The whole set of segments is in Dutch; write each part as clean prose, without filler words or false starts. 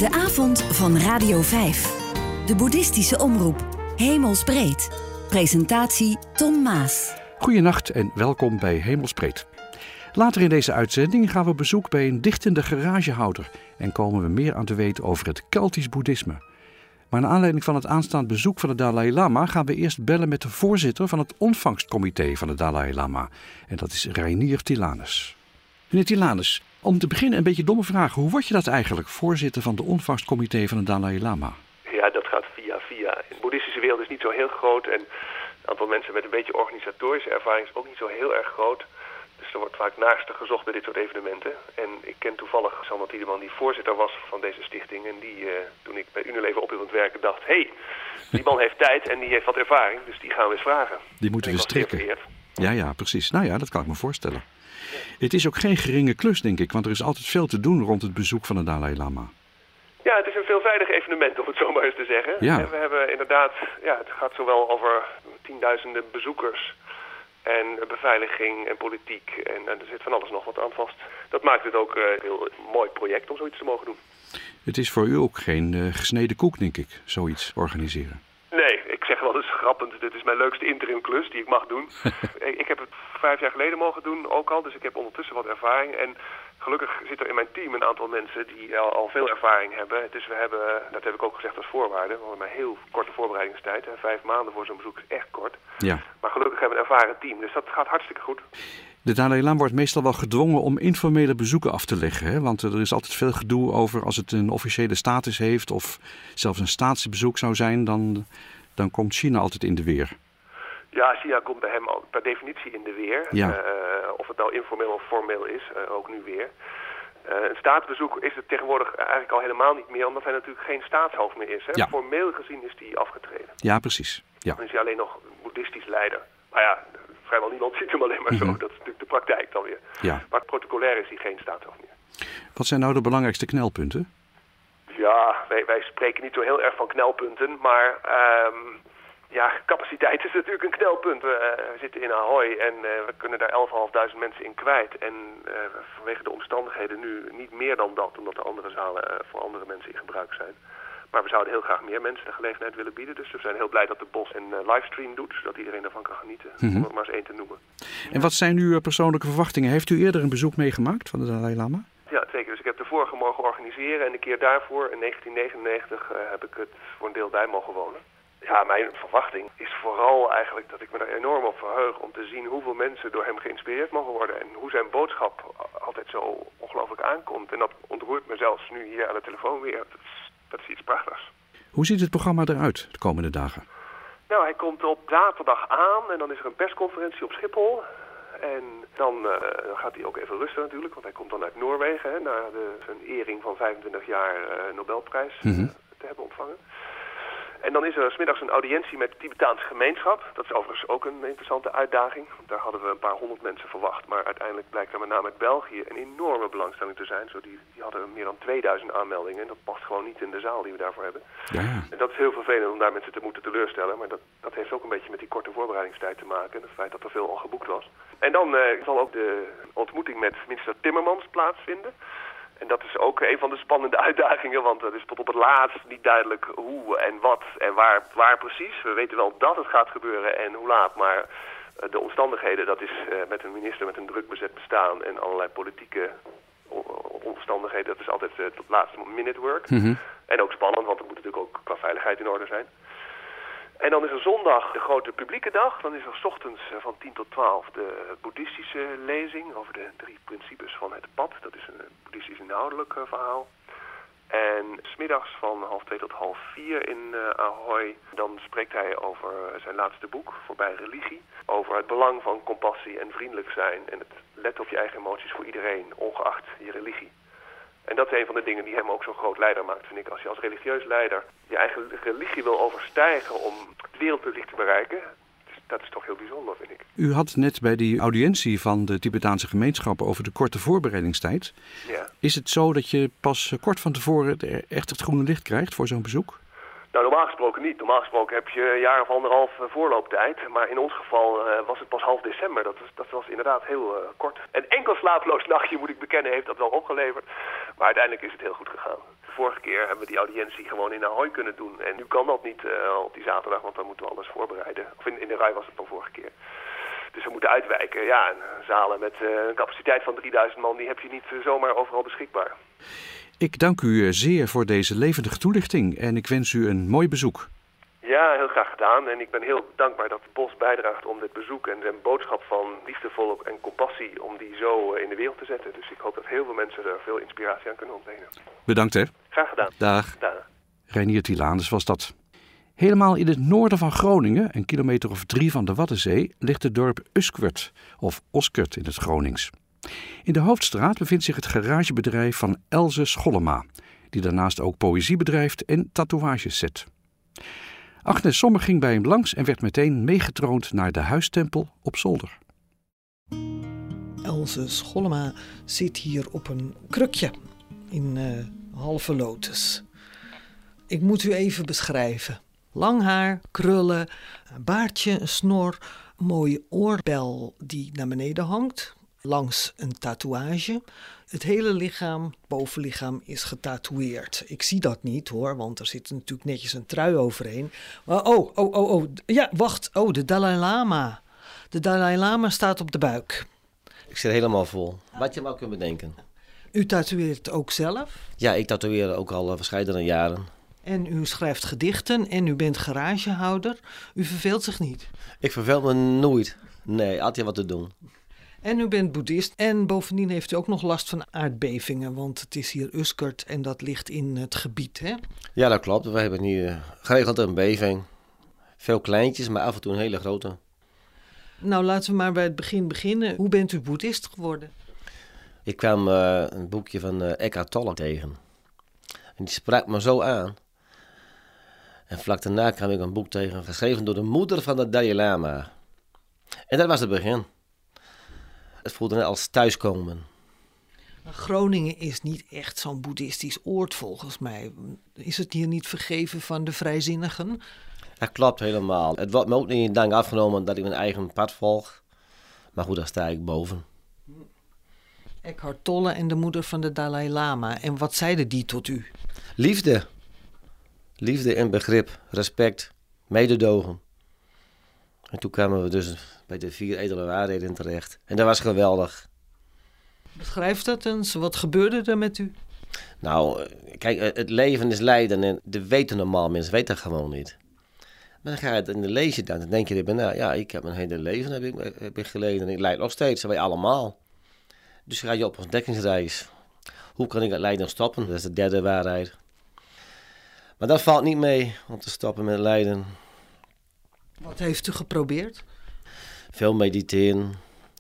De avond van Radio 5. De boeddhistische omroep. Hemelsbreed. Presentatie Ton Maas. Goedenacht en welkom bij Hemelsbreed. Later in deze uitzending gaan we op bezoek bij een dichtende garagehouder en komen we meer aan te weten over het Keltisch boeddhisme. Maar naar aanleiding van het aanstaand bezoek van de Dalai Lama gaan we eerst bellen met de voorzitter van het ontvangstcomité van de Dalai Lama. En dat is Reinier Tilanus. Meneer Tilanus, om te beginnen een beetje domme vraag. Hoe word je dat eigenlijk, voorzitter van de ontvangstcomité van de Dalai Lama? Ja, dat gaat via. In de boeddhistische wereld is niet zo heel groot en het aantal mensen met een beetje organisatorische ervaring is ook niet zo heel erg groot. Dus er wordt vaak naarstig gezocht bij dit soort evenementen. En ik ken toevallig Sander Tiedeman, die voorzitter was van deze stichting. En die, toen ik bij Unilever ophield werken, dacht, die man heeft tijd en die heeft wat ervaring. Dus die gaan we eens vragen. Die moeten we strikken. Ja, precies. Nou ja, dat kan ik me voorstellen. Het is ook geen geringe klus, denk ik, want er is altijd veel te doen rond het bezoek van de Dalai Lama. Ja, het is een veelzijdig evenement, om het zo maar eens te zeggen. Ja. En we hebben inderdaad, het gaat zowel over tienduizenden bezoekers en beveiliging en politiek. En er zit van alles nog wat aan vast. Dat maakt het ook een heel mooi project om zoiets te mogen doen. Het is voor u ook geen gesneden koek, denk ik, zoiets organiseren. Nee, ik zeg wel eens grappend, dit is mijn leukste interimklus die ik mag doen. Ik heb het 5 jaar geleden mogen doen ook al, dus ik heb ondertussen wat ervaring. En gelukkig zit er in mijn team een aantal mensen die al veel ervaring hebben. Dus we hebben, dat heb ik ook gezegd als voorwaarde, we hebben maar heel korte voorbereidingstijd. 5 maanden voor zo'n bezoek is echt kort. Ja. Maar gelukkig hebben we een ervaren team, dus dat gaat hartstikke goed. De Dalai Lama wordt meestal wel gedwongen om informele bezoeken af te leggen. Hè? Want er is altijd veel gedoe over als het een officiële status heeft of zelfs een staatsbezoek zou zijn, dan komt China altijd in de weer. Ja, China komt bij hem per definitie in de weer. Ja. Of het nou informeel of formeel is, ook nu weer. Een staatsbezoek is het tegenwoordig eigenlijk al helemaal niet meer, omdat hij natuurlijk geen staatshoofd meer is. Hè? Ja. Formeel gezien is hij afgetreden. Ja, precies. Ja. Dan is hij alleen nog boeddhistisch leider. Maar ja, vrijwel niemand ziet hem alleen maar zo. Dat is natuurlijk de praktijk dan weer. Ja. Maar protocolair is hij geen staatshoofd meer. Wat zijn nou de belangrijkste knelpunten? Ja, wij spreken niet zo heel erg van knelpunten, maar capaciteit is natuurlijk een knelpunt. We zitten in Ahoy en we kunnen daar 11.500 mensen in kwijt. En vanwege de omstandigheden nu niet meer dan dat, omdat de andere zalen voor andere mensen in gebruik zijn. Maar we zouden heel graag meer mensen de gelegenheid willen bieden. Dus we zijn heel blij dat de BOS een livestream doet, zodat iedereen daarvan kan genieten. Om er maar eens één te noemen. En wat zijn uw persoonlijke verwachtingen? Heeft u eerder een bezoek meegemaakt van de Dalai Lama? Ja, zeker. Dus ik heb de vorige mogen organiseren en de keer daarvoor, in 1999, heb ik het voor een deel bij mogen wonen. Ja, mijn verwachting is vooral eigenlijk dat ik me er enorm op verheug om te zien hoeveel mensen door hem geïnspireerd mogen worden. En hoe zijn boodschap altijd zo ongelooflijk aankomt. En dat ontroert me zelfs nu hier aan de telefoon weer. Dat is iets prachtigs. Hoe ziet het programma eruit de komende dagen? Nou, hij komt op zaterdag aan en dan is er een persconferentie op Schiphol. En dan gaat hij ook even rusten natuurlijk, want hij komt dan uit Noorwegen, na zijn ering van 25 jaar Nobelprijs te hebben ontvangen. En dan is er 's middags een audiëntie met de Tibetaanse gemeenschap. Dat is overigens ook een interessante uitdaging. Daar hadden we een paar 100 mensen verwacht. Maar uiteindelijk blijkt er met name uit België een enorme belangstelling te zijn. Die hadden meer dan 2000 aanmeldingen. En dat past gewoon niet in de zaal die we daarvoor hebben. Ja. En dat is heel vervelend om daar mensen te moeten teleurstellen. Maar dat heeft ook een beetje met die korte voorbereidingstijd te maken. En het feit dat er veel al geboekt was. En dan zal ook de ontmoeting met minister Timmermans plaatsvinden. En dat is ook een van de spannende uitdagingen, want het is tot op het laatst niet duidelijk hoe en wat en waar precies. We weten wel dat het gaat gebeuren en hoe laat, maar de omstandigheden, dat is met een minister met een druk bezet bestaan en allerlei politieke omstandigheden, dat is altijd tot laatste minute work. En ook spannend, want het moet natuurlijk ook qua veiligheid in orde zijn. En dan is er zondag de grote publieke dag. Dan is er 's ochtends van 10 tot 12 de boeddhistische lezing over de 3 principes van het pad. Dat is een boeddhistisch inhoudelijk verhaal. En 's middags van 3:30 tot 4:30 in Ahoy. Dan spreekt hij over zijn laatste boek, Voorbij religie. Over het belang van compassie en vriendelijk zijn. En het letten op je eigen emoties voor iedereen, ongeacht je religie. En dat is een van de dingen die hem ook zo'n groot leider maakt, vind ik. Als je als religieus leider je eigen religie wil overstijgen om het wereldpubliek te bereiken, dat is toch heel bijzonder, vind ik. U had net bij die audiëntie van de Tibetaanse gemeenschap over de korte voorbereidingstijd. Ja. Is het zo dat je pas kort van tevoren echt het groene licht krijgt voor zo'n bezoek? Nou, normaal gesproken niet. Normaal gesproken heb je een jaar of 1,5 voorlooptijd. Maar in ons geval was het pas half december. Dat was inderdaad heel kort. Een enkel slaaploos nachtje, moet ik bekennen, heeft dat wel opgeleverd. Maar uiteindelijk is het heel goed gegaan. De vorige keer hebben we die audiëntie gewoon in Ahoy kunnen doen. En nu kan dat niet op die zaterdag, want dan moeten we alles voorbereiden. Of in de RAI was het dan vorige keer. Dus we moeten uitwijken. Ja, en zalen met een capaciteit van 3000 man, die heb je niet zomaar overal beschikbaar. Ik dank u zeer voor deze levendige toelichting en ik wens u een mooi bezoek. Ja, heel graag gedaan. En ik ben heel dankbaar dat het Bos bijdraagt om dit bezoek en de boodschap van liefdevolle en compassie, om die zo in de wereld te zetten. Dus ik hoop dat heel veel mensen er veel inspiratie aan kunnen ontlenen. Bedankt hè. Graag gedaan. Dag. Dag. Reinier Tilanus was dat. Helemaal in het noorden van Groningen, een kilometer of 3 van de Waddenzee, ligt het dorp Usquert, of Oskert in het Gronings. In de Hoofdstraat bevindt zich het garagebedrijf van Else Schollema, die daarnaast ook poëzie bedrijft en tatoeages zet. Agnes Sommer ging bij hem langs en werd meteen meegetroond naar de huistempel op zolder. Else Schollema zit hier op een krukje in halve lotus. Ik moet u even beschrijven. Lang haar, krullen, een baardje, een snor, een mooie oorbel die naar beneden hangt, langs een tatoeage. Het hele lichaam, bovenlichaam, is getatoeëerd. Ik zie dat niet hoor, want er zit natuurlijk netjes een trui overheen. Maar ja, wacht. Oh, de Dalai Lama. De Dalai Lama staat op de buik. Ik zit helemaal vol. Wat je maar kunt bedenken. U tatoeëert ook zelf? Ja, ik tatoeëer ook al verscheidene jaren. En u schrijft gedichten en u bent garagehouder. U verveelt zich niet? Ik verveel me nooit. Nee, altijd wat te doen. En u bent boeddhist en bovendien heeft u ook nog last van aardbevingen, want het is hier Uskert en dat ligt in het gebied, hè? Ja, dat klopt. We hebben hier geregeld een beving. Veel kleintjes, maar af en toe een hele grote. Nou, laten we maar bij het begin beginnen. Hoe bent u boeddhist geworden? Ik kwam een boekje van Eckhart Tolle tegen. En die sprak me zo aan. En vlak daarna kwam ik een boek tegen, geschreven door de moeder van de Dalai Lama. En dat was het begin. Het voelde net als thuiskomen. Groningen is niet echt zo'n boeddhistisch oord volgens mij. Is het hier niet vergeven van de vrijzinnigen? Dat klopt helemaal. Het wordt me ook niet in dank afgenomen dat ik mijn eigen pad volg. Maar goed, daar sta ik boven. Eckhart Tolle en de moeder van de Dalai Lama. En wat zeiden die tot u? Liefde. Liefde en begrip, respect, mededogen. En toen kwamen we dus bij de 4 edele waarheden terecht. En dat was geweldig. Beschrijf dat eens. Wat gebeurde er met u? Nou, kijk, het leven is lijden en de weten normaal mensen weten dat gewoon niet. Maar dan ga je het in de lezen dan denk je, nou ja, ik heb mijn hele leven heb ik geleden en ik lijd nog steeds, wij allemaal. Dus ga je op ontdekkingsreis. Hoe kan ik het lijden stoppen? Dat is de 3e waarheid. Maar dat valt niet mee om te stoppen met lijden. Wat heeft u geprobeerd? Veel mediteren.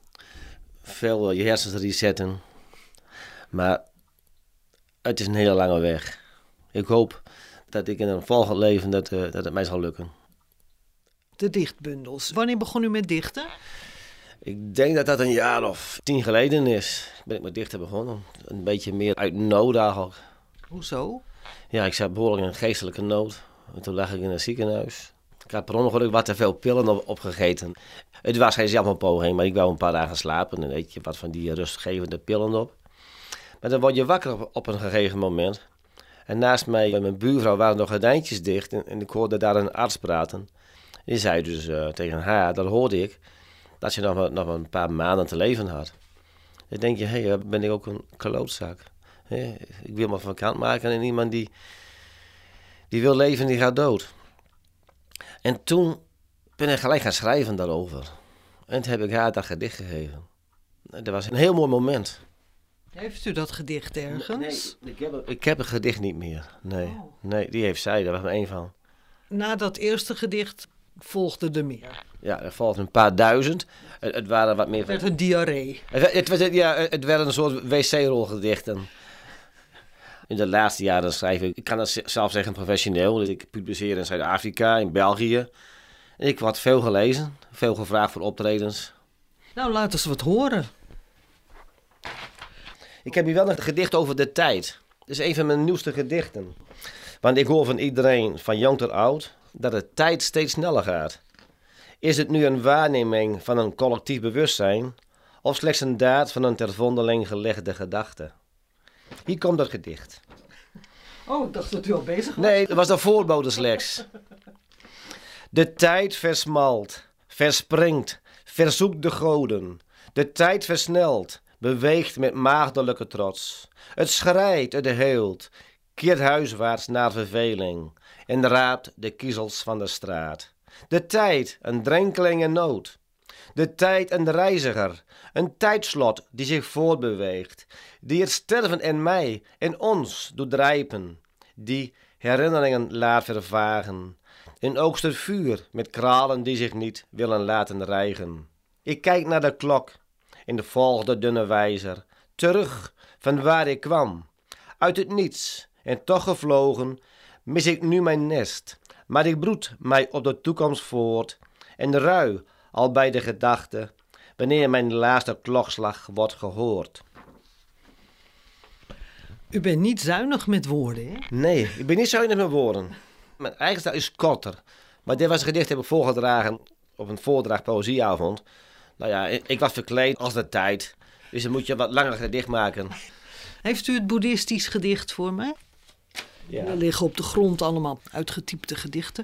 Veel je hersens resetten. Maar het is een hele lange weg. Ik hoop dat ik in een volgend leven dat het mij zal lukken. De dichtbundels. Wanneer begon u met dichten? Ik denk dat dat een jaar of 10 geleden is. Ben ik met dichten begonnen. Een beetje meer uit nood eigenlijk. Hoezo? Ja, ik zat behoorlijk in een geestelijke nood. En toen lag ik in een ziekenhuis. Ik had per ongeluk wat te veel pillen opgegeten. Het was geen zelfpoging, maar ik wou een paar dagen slapen. En eet je wat van die rustgevende pillen op. Maar dan word je wakker op een gegeven moment. En naast mij en mijn buurvrouw waren nog gordijntjes dicht. En ik hoorde daar een arts praten. Die zei dus tegen haar, dat hoorde ik, dat je nog een paar maanden te leven had. Dan denk je, hé, ben ik ook een klootzak. Ik wil me van kant maken en iemand die wil leven, die gaat dood. En toen ben ik gelijk gaan schrijven daarover. En toen heb ik haar dat gedicht gegeven. Dat was een heel mooi moment. Heeft u dat gedicht ergens? Nee, ik heb het gedicht niet meer. Nee, die heeft zij, daar was maar 1 van. Na dat eerste gedicht volgde er meer. Ja, er volgden een paar duizend. Het waren wat meer... Het werd een diarree. Het werden een soort wc-rolgedichten. In de laatste jaren schrijf ik kan het zelf zeggen professioneel. Ik publiceer in Zuid-Afrika, in België. En ik word veel gelezen, veel gevraagd voor optredens. Nou, laten we wat horen. Ik heb hier wel een gedicht over de tijd. Het is een van mijn nieuwste gedichten. Want ik hoor van iedereen, van jong tot oud, dat de tijd steeds sneller gaat. Is het nu een waarneming van een collectief bewustzijn, of slechts een daad van een ter vondeling gelegde gedachte? Hier komt dat gedicht. Oh, ik dacht dat u al bezig was. Nee, dat was de voorbode slechts. De tijd versmalt, verspringt, verzoekt de goden. De tijd versnelt, beweegt met maagdelijke trots. Het schrijdt, het heelt, keert huiswaarts naar verveling en raadt de kiezels van de straat. De tijd, een drenkeling in nood. De tijd, een reiziger, een tijdslot die zich voortbeweegt, die het sterven in mij, in ons doet rijpen, die herinneringen laat vervagen. In oogst het vuur met kralen die zich niet willen laten rijgen. Ik kijk naar de klok in de volgende dunne wijzer, terug van waar ik kwam, uit het niets en toch gevlogen, mis ik nu mijn nest, maar ik broed mij op de toekomst voort en rui al bij de gedachte, wanneer mijn laatste klokslag wordt gehoord. U bent niet zuinig met woorden, hè? Nee, ik ben niet zuinig met woorden. Mijn eigen stijl is korter, maar dit was een gedicht dat heb ik voorgedragen op een voordracht poëzieavond. Nou ja, ik was verkleed als de tijd, dus dan moet je wat langer gedicht maken. Heeft u het boeddhistisch gedicht voor mij? Ja. Er liggen op de grond allemaal uitgetypte gedichten.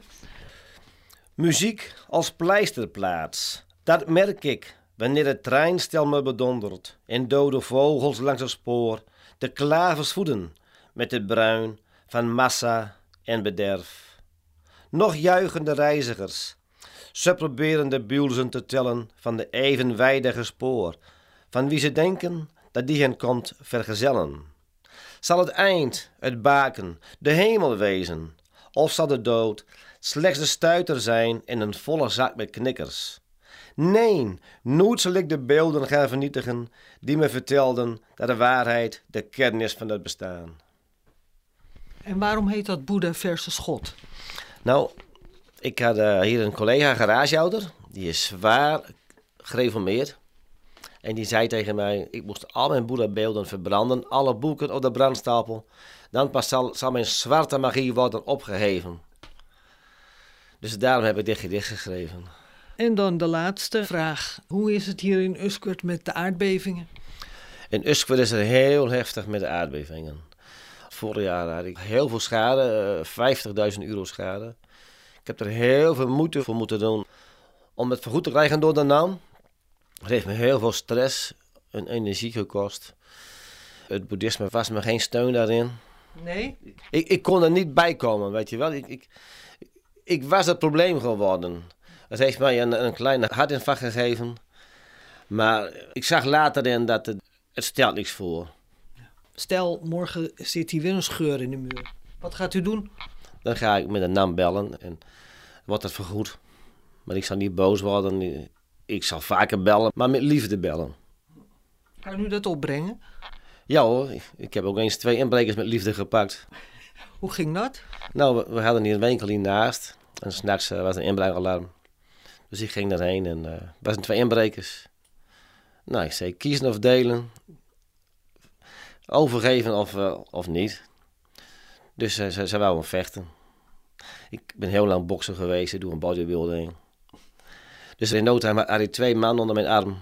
Muziek als pleisterplaats, dat merk ik wanneer het treinstel me bedondert en dode vogels langs het spoor de klavers voeden met het bruin van massa en bederf. Nog juichen de reizigers, ze proberen de builzen te tellen van de evenwijdige spoor, van wie ze denken dat die hen komt vergezellen. Zal het eind, het baken, de hemel wezen, of zal de dood slechts de stuiter zijn in een volle zak met knikkers? Nee, nooit zal ik de beelden gaan vernietigen die me vertelden dat de waarheid de kern is van het bestaan. En waarom heet dat Boeddha versus God? Nou, ik had hier een collega, garagehouder, die is zwaar gereformeerd. En die zei tegen mij, ik moest al mijn Boeddha-beelden verbranden, alle boeken op de brandstapel. Dan pas zal mijn zwarte magie worden opgeheven. Dus daarom heb ik dit gedicht geschreven. En dan de laatste vraag. Hoe is het hier in Uskert met de aardbevingen? In Uskert is het heel heftig met de aardbevingen. Vorig jaar had ik heel veel schade, €50.000 schade. Ik heb er heel veel moeite voor moeten doen om het vergoed te krijgen door de NAM. Het heeft me heel veel stress en energie gekost. Het boeddhisme was me geen steun daarin. Nee? Ik kon er niet bij komen, weet je wel. Ik was het probleem geworden. Het heeft mij een kleine hartinfarct gegeven. Maar ik zag later in dat het stelt niks voor. Stel, morgen zit hier weer een scheur in de muur. Wat gaat u doen? Dan ga ik met de NAM bellen en wordt het vergoed. Maar ik zal niet boos worden. Ik zal vaker bellen, maar met liefde bellen. Kan u dat opbrengen? Ja hoor, ik heb ook eens 2 inbrekers met liefde gepakt. Hoe ging dat? Nou, we hadden hier een winkel hiernaast. En 's nachts was een inbraakalarm. Dus ik ging daarheen en er waren 2 inbrekers. Nou, ik zei kiezen of delen. Overgeven of niet. Dus ze wouden vechten. Ik ben heel lang bokser geweest, ik doe een bodybuilding. Dus in no time had ik 2 man onder mijn arm.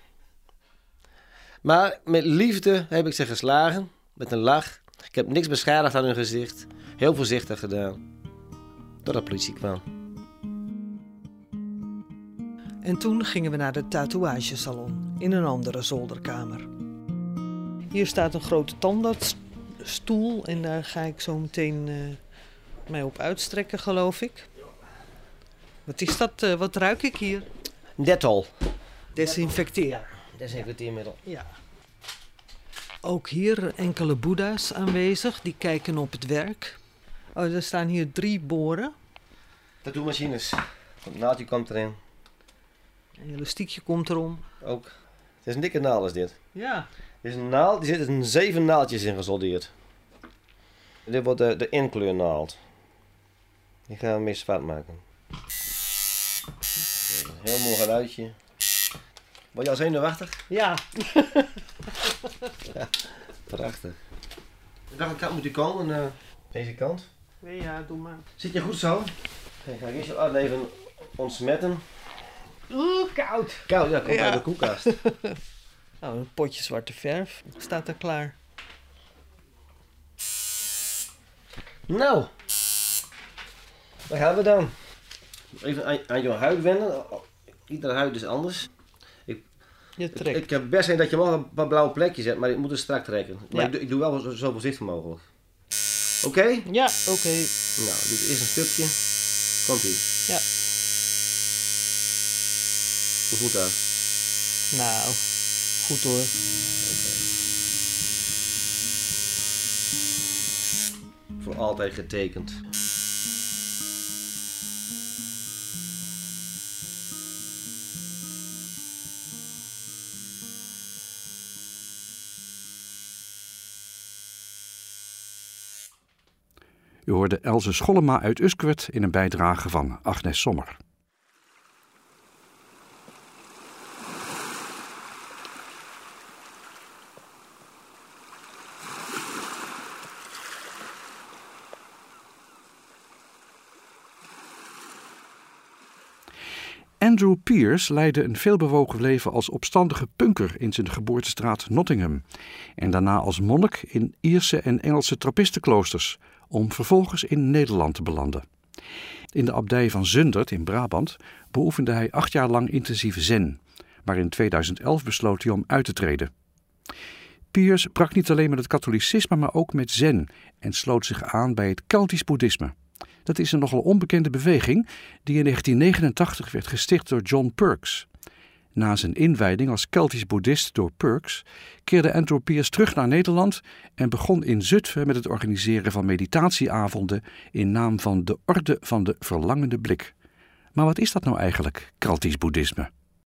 Maar met liefde heb ik ze geslagen, met een lach. Ik heb niks beschadigd aan hun gezicht. Heel voorzichtig gedaan. Totdat de politie kwam. En toen gingen we naar de tatoeagesalon in een andere zolderkamer. Hier staat een grote tandartsstoel en daar ga ik zo meteen mij op uitstrekken, geloof ik. Wat is dat? Wat ruik ik hier? Dettol. Desinfecteer. Desinfecteermiddel. Ja. Ook hier enkele boeddha's aanwezig, die kijken op het werk. Oh, er staan hier 3 boren. Tattoo-machines. Het naaldje komt erin. Een elastiekje komt erom. Ook. Het is een dikke naald is dit. Ja. Dit is een naald, die zitten 7 naaldjes in gesoldeerd. Dit wordt de inkleurnaald. Die gaan we mee zwart maken. Een heel mooi geluidje. Word je al zenuwachtig? Ja. Ja, prachtig. Welke kant moet u komen? Deze kant. Ja, doe maar. Zit je goed zo? Dan ga ik eerst even ontsmetten. Oeh, koud. Koud, ja, komt Ja. uit de koelkast. Nou, een potje zwarte verf staat er klaar. Nou, waar gaan we dan? Even aan jouw huid wennen. Iedere huid is anders. Ik heb best een dat je wel een paar blauwe plekjes hebt, maar ik moet er strak trekken. Maar ik doe wel zo voorzichtig mogelijk. Oké? Ja, oké. Nou, dit is een stukje. Komt-ie. Ja. Hoe voelt dat? Nou, goed hoor. Voor altijd getekend. U hoorde Else Schollema uit Usquert in een bijdrage van Agnes Sommer. Andrew Pierce leidde een veelbewogen leven als opstandige punker in zijn geboortestraat Nottingham en daarna als monnik in Ierse en Engelse trappistenkloosters, om vervolgens in Nederland te belanden. In de abdij van Zundert in Brabant beoefende hij 8 jaar lang intensieve zen, maar in 2011 besloot hij om uit te treden. Pierce brak niet alleen met het katholicisme, maar ook met zen en sloot zich aan bij het Keltisch boeddhisme. Dat is een nogal onbekende beweging die in 1989 werd gesticht door John Perks. Na zijn inwijding als Keltisch boeddhist door Perks keerde Andrew Pierce terug naar Nederland en begon in Zutphen met het organiseren van meditatieavonden in naam van de Orde van de Verlangende Blik. Maar wat is dat nou eigenlijk, Keltisch boeddhisme?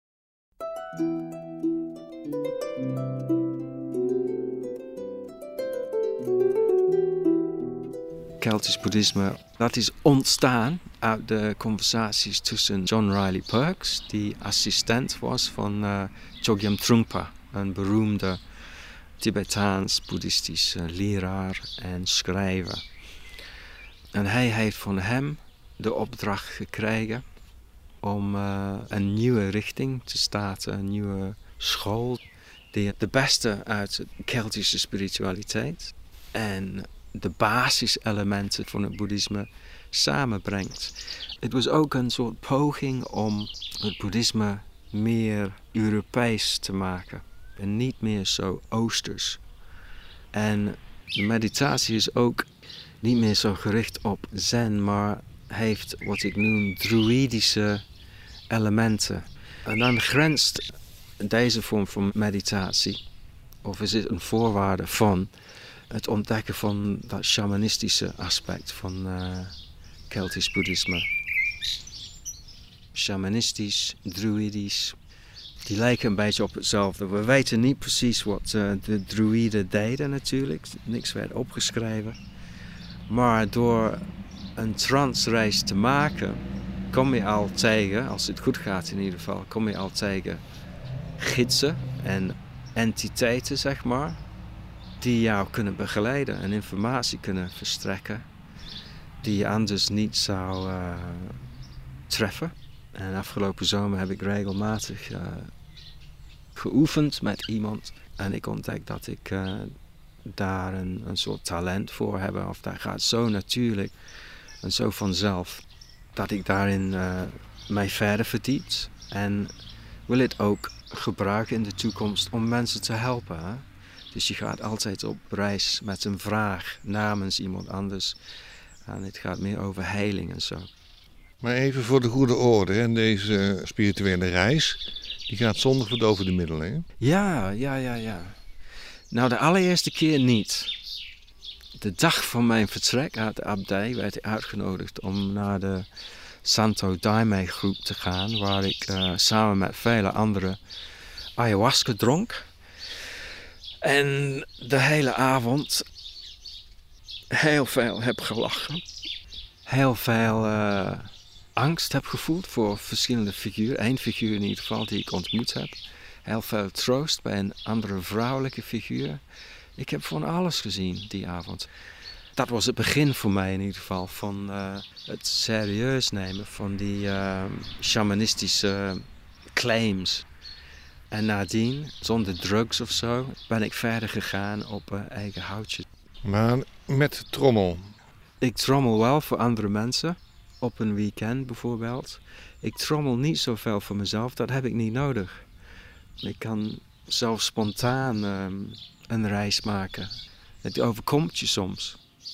Keltisch boeddhisme, dat is ontstaan uit de conversaties tussen John Riley Perks, die assistent was van Chogyam Trungpa, een beroemde Tibetaans-boeddhistische leraar en schrijver. En hij heeft van hem de opdracht gekregen om een nieuwe richting te starten, een nieuwe school die de beste uit de Keltische spiritualiteit en de basiselementen van het boeddhisme samenbrengt. Het was ook een soort poging om het boeddhisme meer Europees te maken en niet meer zo Oosters. En de meditatie is ook niet meer zo gericht op zen, maar heeft wat ik noem druïdische elementen. En dan grenst deze vorm van meditatie, of is het een voorwaarde van het ontdekken van dat shamanistische aspect van Keltisch boeddhisme. Shamanistisch, druïdisch, die lijken een beetje op hetzelfde. We weten niet precies wat de druïden deden natuurlijk, niks werd opgeschreven. Maar door een transreis te maken, kom je al tegen, als het goed gaat in ieder geval, kom je al tegen gidsen en entiteiten, zeg maar, die jou kunnen begeleiden en informatie kunnen verstrekken die je anders niet zou treffen. En afgelopen zomer heb ik regelmatig geoefend met iemand en ik ontdek dat ik daar een soort talent voor heb, of dat gaat zo natuurlijk en zo vanzelf dat ik daarin mij verder verdiept en wil het ook gebruiken in de toekomst om mensen te helpen. Hè? Dus je gaat altijd op reis met een vraag namens iemand anders. En het gaat meer over heiling en zo. Maar even voor de goede orde, hè? Deze spirituele reis, die gaat zonder verdovende middelen, hè? Ja. Nou, de allereerste keer niet. De dag van mijn vertrek uit de abdij werd ik uitgenodigd om naar de Santo Daime groep te gaan, waar ik samen met vele anderen ayahuasca dronk. En de hele avond heel veel heb gelachen. Heel veel angst heb gevoeld voor verschillende figuren. Eén figuur in ieder geval die ik ontmoet heb. Heel veel troost bij een andere vrouwelijke figuur. Ik heb van alles gezien die avond. Dat was het begin voor mij in ieder geval van het serieus nemen van die shamanistische claims. En nadien, zonder drugs of zo, ben ik verder gegaan op eigen houtje. Maar met trommel, Ik trommel wel voor andere mensen, op een weekend bijvoorbeeld. Ik trommel niet zoveel voor mezelf, dat heb ik niet nodig. Ik kan zelf spontaan een reis maken. Het overkomt je soms.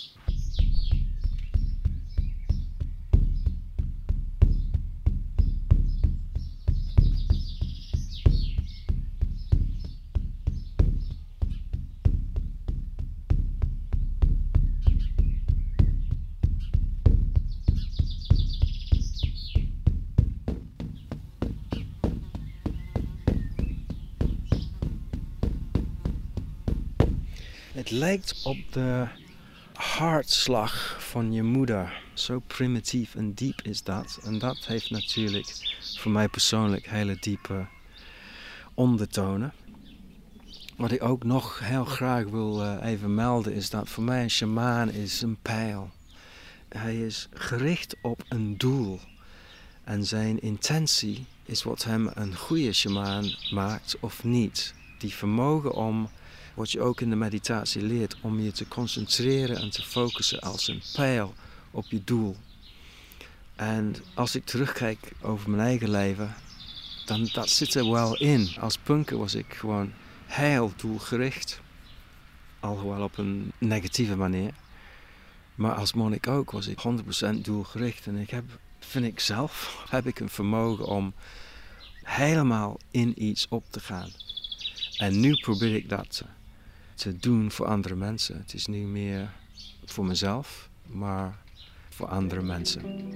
Het lijkt op de hartslag van je moeder. Zo primitief en diep is dat. En dat heeft natuurlijk voor mij persoonlijk hele diepe ondertonen. Wat ik ook nog heel graag wil even melden is dat voor mij een sjamaan is een pijl. Hij is gericht op een doel. En zijn intentie is wat hem een goede sjamaan maakt of niet. Die vermogen om, wat je ook in de meditatie leert, om je te concentreren en te focussen als een pijl op je doel. En als ik terugkijk over mijn eigen leven, dan dat zit er wel in. Als punker was ik gewoon heel doelgericht. Alhoewel op een negatieve manier. Maar als monnik ook was ik 100% doelgericht. En vind ik zelf een vermogen om helemaal in iets op te gaan. En nu probeer ik dat te doen voor andere mensen. Het is nu meer voor mezelf, maar voor andere mensen.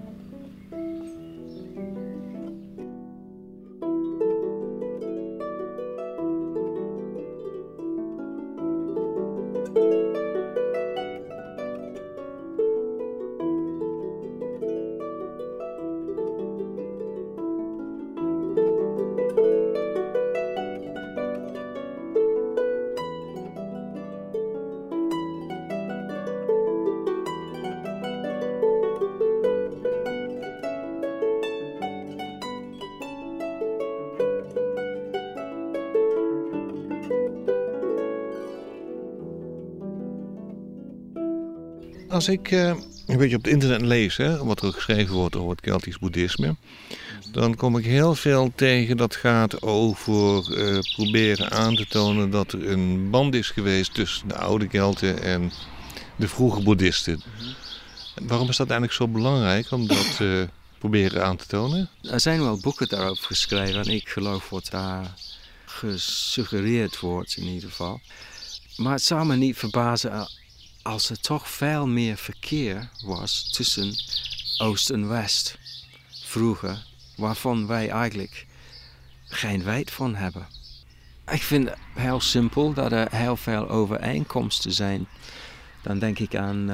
Als ik een beetje op het internet lees, wat er geschreven wordt over het Keltisch boeddhisme, dan kom ik heel veel tegen dat gaat over proberen aan te tonen dat er een band is geweest tussen de oude Kelten en de vroege boeddhisten. Waarom is dat eigenlijk zo belangrijk om dat proberen aan te tonen? Er zijn wel boeken daarover geschreven en ik geloof wat daar gesuggereerd wordt in ieder geval. Maar het zou me niet verbazen als er toch veel meer verkeer was tussen Oost en West vroeger, waarvan wij eigenlijk geen weet van hebben. Ik vind het heel simpel dat er heel veel overeenkomsten zijn. Dan denk ik aan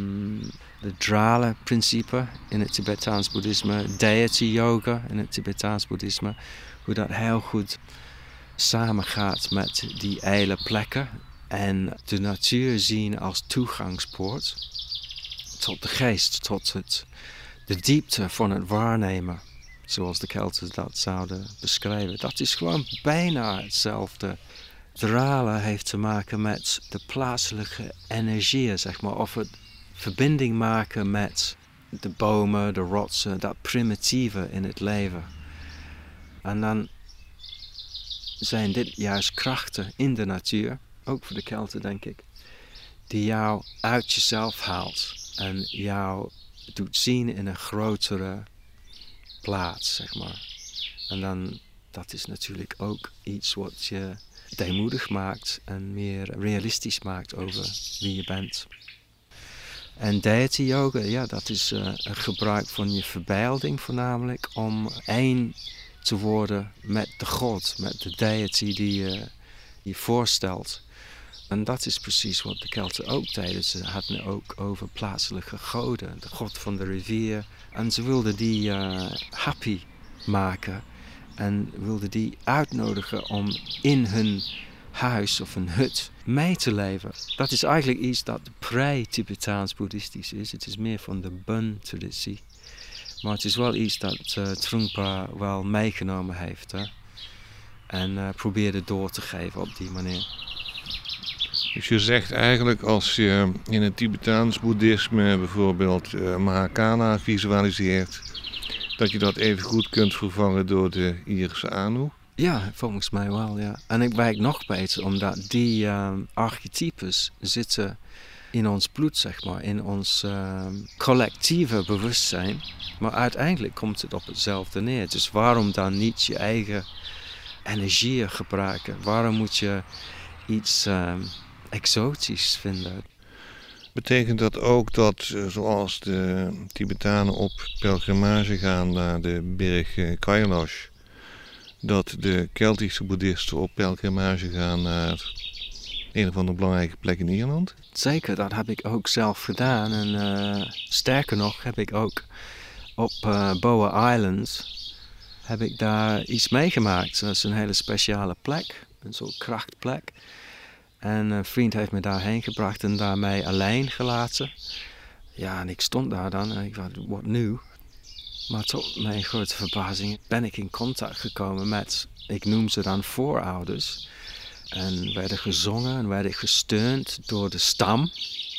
het Drala-principe in het Tibetaans boeddhisme, deity yoga in het Tibetaans boeddhisme, hoe dat heel goed samengaat met die ijle plekken. En de natuur zien als toegangspoort tot de geest, tot de diepte van het waarnemen. Zoals de Kelten dat zouden beschrijven. Dat is gewoon bijna hetzelfde. Drala heeft te maken met de plaatselijke energieën, zeg maar. Of het verbinding maken met de bomen, de rotsen, dat primitieve in het leven. En dan zijn dit juist krachten in de natuur. Ook voor de Kelten, denk ik, die jou uit jezelf haalt en jou doet zien in een grotere plaats, zeg maar. En dan, dat is natuurlijk ook iets wat je deemoedig maakt en meer realistisch maakt over wie je bent. En deity yoga, ja, dat is een gebruik van je verbeelding voornamelijk om één te worden met de God, met de deity die je voorstelt. En dat is precies wat de Kelten ook deden. Ze hadden ook over plaatselijke goden, de god van de rivier. En ze wilden die happy maken en wilden die uitnodigen om in hun huis of een hut mee te leven. Dat is eigenlijk iets dat pre-Tibetaans boeddhistisch is. Het is meer van de Bön-traditie. Maar het is wel iets dat Trungpa wel meegenomen heeft. Hè? En probeerde door te geven op die manier. Dus je zegt eigenlijk als je in het Tibetaans boeddhisme bijvoorbeeld Mahakala visualiseert, dat je dat even goed kunt vervangen door de Irische Anu? Ja, volgens mij wel, ja. En ik werk nog beter, omdat die archetypes zitten in ons bloed, zeg maar, in ons collectieve bewustzijn. Maar uiteindelijk komt het op hetzelfde neer. Dus waarom dan niet je eigen energieën gebruiken? Waarom moet je iets exotisch vinden? Betekent dat ook dat, zoals de Tibetanen op pelgrimage gaan naar de berg Kailash, dat de Keltische boeddhisten op pelgrimage gaan naar een of andere belangrijke plek in Ierland? Zeker, dat heb ik ook zelf gedaan. En sterker nog heb ik ook op Boa Island heb ik daar iets meegemaakt. Dat is een hele speciale plek, een soort krachtplek. En een vriend heeft me daarheen gebracht en daarmee alleen gelaten. Ja, en ik stond daar dan en ik dacht, wat nu? Maar tot mijn grote verbazing ben ik in contact gekomen met, ik noem ze dan voorouders. En werden gezongen en werden gesteund door de stam.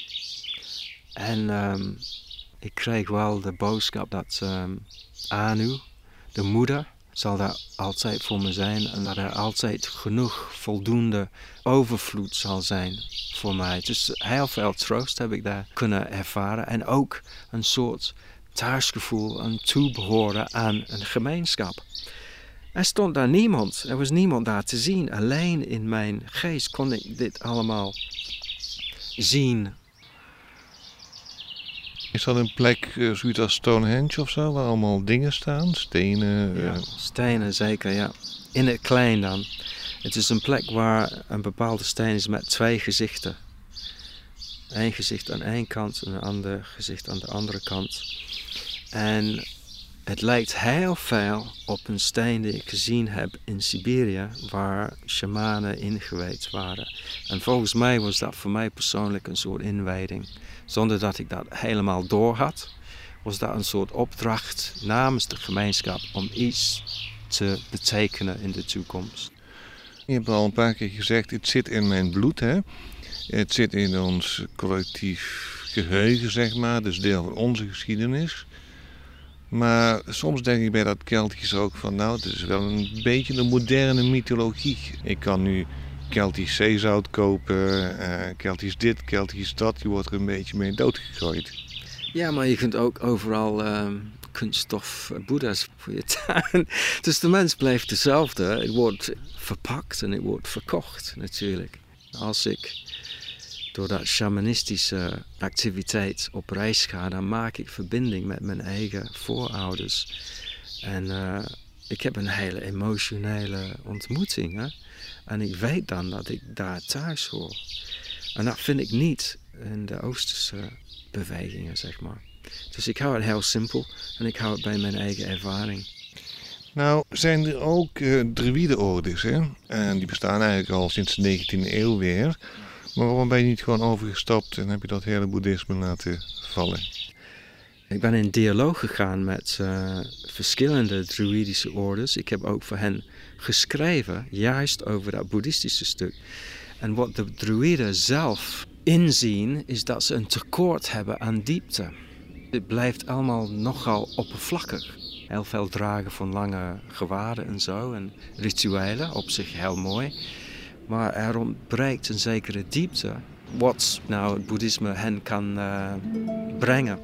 En ik kreeg wel de boodschap dat Anu, de moeder, zal daar altijd voor me zijn. En dat er altijd genoeg, voldoende overvloed zal zijn voor mij. Dus heel veel troost heb ik daar kunnen ervaren. En ook een soort thuisgevoel, een toebehoren aan een gemeenschap. Er stond daar niemand, er was niemand daar te zien. Alleen in mijn geest kon ik dit allemaal zien. Is dat een plek zoiets als Stonehenge of zo, waar allemaal dingen staan? Stenen? Ja, stenen zeker, ja. In het klein dan. Het is een plek waar een bepaalde steen is met 2 gezichten. Eén gezicht aan één kant en een ander gezicht aan de andere kant. En het lijkt heel veel op een steen die ik gezien heb in Siberië, waar shamanen ingewijd waren. En volgens mij was dat voor mij persoonlijk een soort inwijding. Zonder dat ik dat helemaal door had, was dat een soort opdracht namens de gemeenschap om iets te betekenen in de toekomst. Je hebt al een paar keer gezegd, het zit in mijn bloed, hè? Het zit in ons collectief geheugen, zeg maar, dus deel van onze geschiedenis. Maar soms denk ik bij dat Keltisch ook van, nou, het is wel een beetje een moderne mythologie. Ik kan nu Keltisch zeezout kopen, Keltisch dit, Keltisch dat. Je wordt er een beetje mee doodgegooid. Ja, maar je kunt ook overal kunststof boeddha's voor je tuin. Dus de mens blijft dezelfde. Het wordt verpakt en het wordt verkocht natuurlijk. Als ik door dat shamanistische activiteit op reis ga, dan maak ik verbinding met mijn eigen voorouders. En ik heb een hele emotionele ontmoeting. Hè? En ik weet dan dat ik daar thuis hoor. En dat vind ik niet in de Oosterse bewegingen, zeg maar. Dus ik hou het heel simpel en ik hou het bij mijn eigen ervaring. Nou, zijn er ook druïdeordes, hè? En die bestaan eigenlijk al sinds de 19e eeuw weer. Maar waarom ben je niet gewoon overgestapt en heb je dat hele boeddhisme laten vallen? Ik ben in dialoog gegaan met verschillende druïdische ordes. Ik heb ook voor hen geschreven, juist over dat boeddhistische stuk. En wat de druïden zelf inzien, is dat ze een tekort hebben aan diepte. Het blijft allemaal nogal oppervlakkig. Heel veel dragen van lange gewaden en zo. En rituelen, op zich heel mooi. Maar er ontbreekt een zekere diepte. Wat nou het boeddhisme hen kan brengen.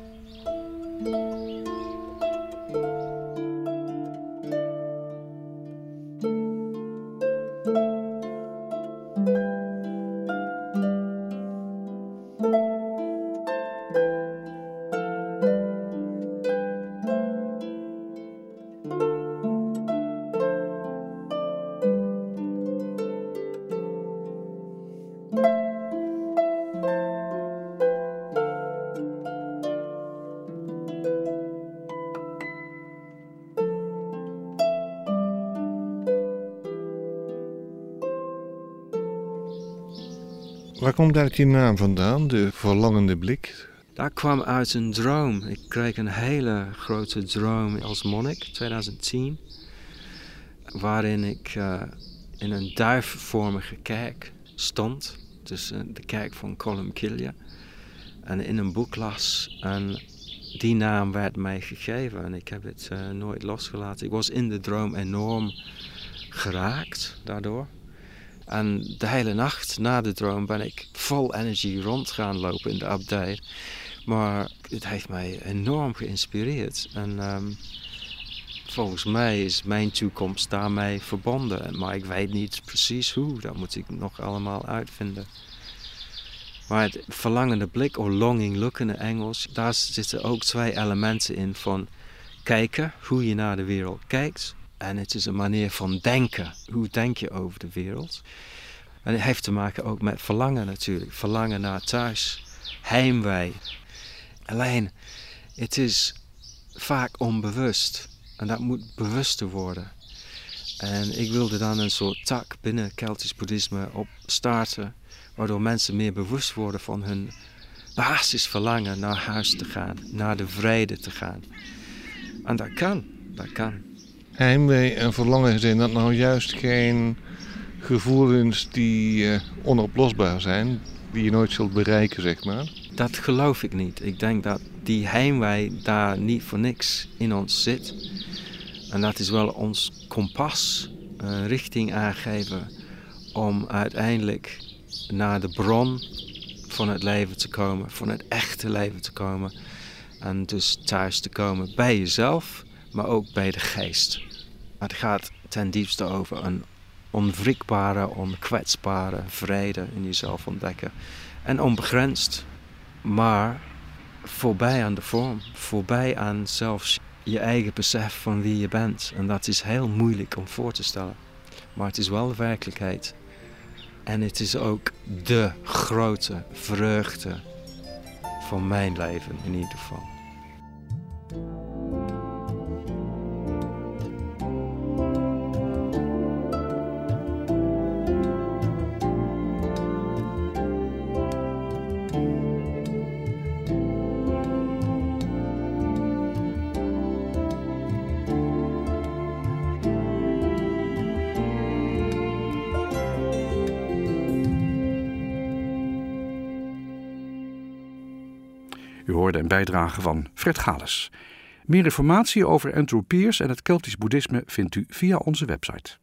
Waar komt eigenlijk die naam vandaan, de verlangende blik? Dat kwam uit een droom. Ik kreeg een hele grote droom als monnik, 2010. Waarin ik in een duifvormige kerk stond. dus de kerk van Columbkille. En in een boek las en die naam werd mij gegeven en ik heb het nooit losgelaten. Ik was in de droom enorm geraakt daardoor. En de hele nacht na de droom ben ik vol energie rond gaan lopen in de abdij. Maar het heeft mij enorm geïnspireerd. En volgens mij is mijn toekomst daarmee verbonden. Maar ik weet niet precies hoe. Dat moet ik nog allemaal uitvinden. Maar het verlangende blik, of longing look in het Engels, daar zitten ook 2 elementen in van kijken, hoe je naar de wereld kijkt. En het is een manier van denken. Hoe denk je over de wereld? En het heeft te maken ook met verlangen natuurlijk. Verlangen naar thuis. Heimwee. Alleen, het is vaak onbewust. En dat moet bewuster worden. En ik wilde dan een soort tak binnen Keltisch boeddhisme opstarten, waardoor mensen meer bewust worden van hun basisverlangen naar huis te gaan, naar de vrede te gaan. En dat kan. Heimwee en verlangen, zijn dat nou juist geen gevoelens die onoplosbaar zijn, die je nooit zult bereiken, zeg maar? Dat geloof ik niet. Ik denk dat die heimwee daar niet voor niks in ons zit. En dat is wel ons kompas, een richting aangeven om uiteindelijk naar de bron van het leven te komen, van het echte leven te komen. En dus thuis te komen bij jezelf, maar ook bij de geest. Het gaat ten diepste over een onwrikbare, onkwetsbare vrede in jezelf ontdekken. En onbegrensd, maar voorbij aan de vorm, voorbij aan zelfs je eigen besef van wie je bent. En dat is heel moeilijk om voor te stellen. Maar het is wel de werkelijkheid. En het is ook de grote vreugde van mijn leven in ieder geval. U hoorde een bijdrage van Fred Gales. Meer informatie over Andrew Pierce en het Keltisch boeddhisme vindt u via onze website.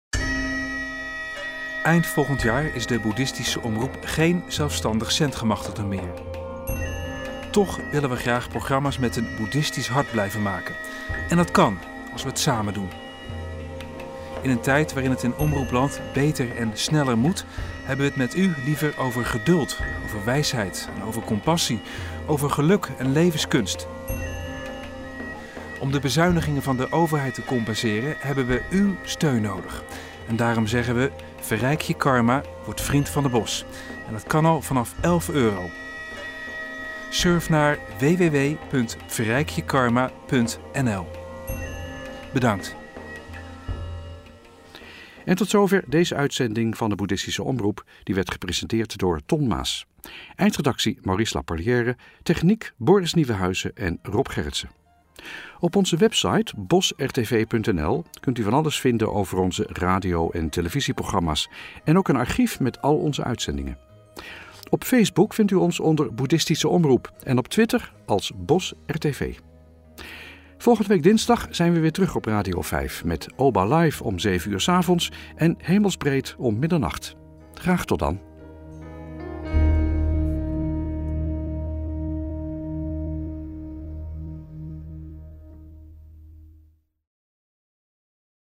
Eind volgend jaar is de boeddhistische omroep geen zelfstandig zendgemachtigde meer. Toch willen we graag programma's met een boeddhistisch hart blijven maken. En dat kan, als we het samen doen. In een tijd waarin het in omroepland beter en sneller moet, hebben we het met u liever over geduld, over wijsheid en over compassie, over geluk en levenskunst. Om de bezuinigingen van de overheid te compenseren hebben we uw steun nodig. En daarom zeggen we, verrijk je karma, word vriend van de bos. En dat kan al vanaf €11. Surf naar www.verrijkjekarma.nl. Bedankt. En tot zover deze uitzending van de Boeddhistische Omroep. Die werd gepresenteerd door Ton Maas. Eindredactie Maurice Laperrière. Techniek Boris Nieuwenhuizen en Rob Gerritsen. Op onze website bosrtv.nl kunt u van alles vinden over onze radio- en televisieprogramma's. En ook een archief met al onze uitzendingen. Op Facebook vindt u ons onder Boeddhistische Omroep. En op Twitter als BosRTV. Volgende week dinsdag zijn we weer terug op Radio 5 met Oba Live om 7 uur 's avonds en Hemelsbreed om middernacht. Graag tot dan.